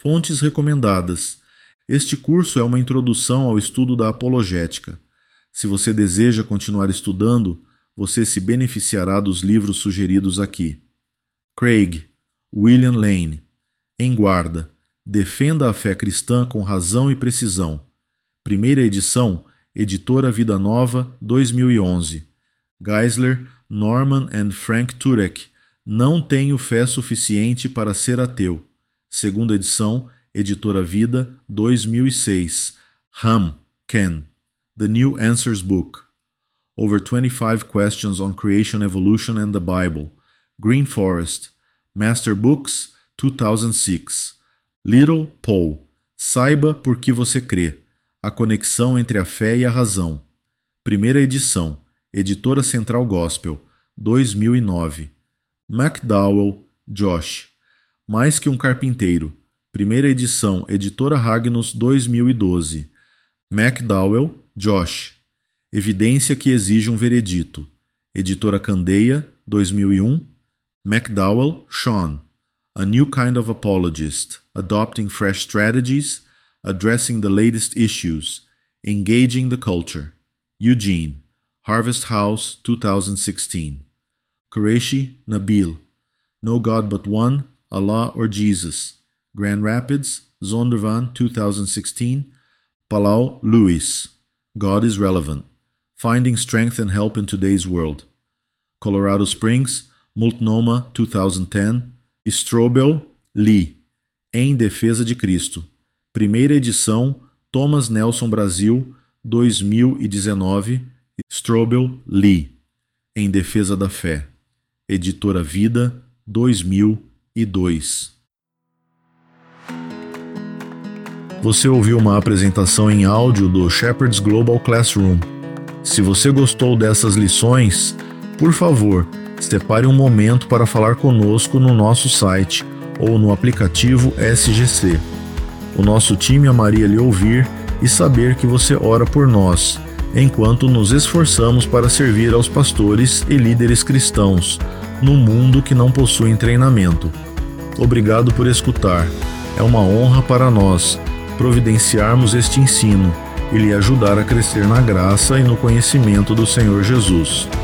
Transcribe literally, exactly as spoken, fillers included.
Fontes recomendadas. Este curso é uma introdução ao estudo da apologética. Se você deseja continuar estudando, você se beneficiará dos livros sugeridos aqui. Craig, William Lane. Em Guarda. Defenda a fé cristã com razão e precisão. Primeira edição, Editora Vida Nova, dois mil e onze. Geisler, Norman and Frank Turek. Não tenho fé suficiente para ser ateu. Segunda edição, Editora Vida, dois mil e seis. Ham, Ken. The New Answers Book. Over twenty-five Questions on Creation, Evolution and the Bible. Green Forest. Master Books, two thousand six. Little, Paul. Saiba por que você crê. A conexão entre a fé e a razão. Primeira edição. Editora Central Gospel, dois mil e nove. McDowell, Josh. Mais que um carpinteiro. Primeira edição, Editora Hagnus, dois mil e doze. McDowell, Josh. Evidência que exige um veredito. Editora Candeia, dois mil e um. McDowell, Sean. A New Kind of Apologist. Adopting Fresh Strategies. Addressing the Latest Issues. Engaging the Culture. Eugene. Harvest House, two thousand sixteen. Qureshi, Nabil. No God But One, Allah or Jesus. Grand Rapids, Zondervan, two thousand sixteen. Palau, Luis. God is Relevant. Finding Strength and Help in Today's World. Colorado Springs, Multnomah, two thousand ten. Strobel, Lee. Em Defesa de Cristo. Primeira edição, Thomas Nelson Brasil, dois mil e dezenove. Strobel, Lee. Em Defesa da Fé. Editora Vida, dois mil e dois. Você ouviu uma apresentação em áudio do Shepherd's Global Classroom. Se você gostou dessas lições, por favor, separe um momento para falar conosco no nosso site ou no aplicativo S G C. O nosso time amaria lhe ouvir e saber que você ora por nós, enquanto nos esforçamos para servir aos pastores e líderes cristãos no mundo que não possui treinamento. Obrigado por escutar. É uma honra para nós providenciarmos este ensino e lhe ajudar a crescer na graça e no conhecimento do Senhor Jesus.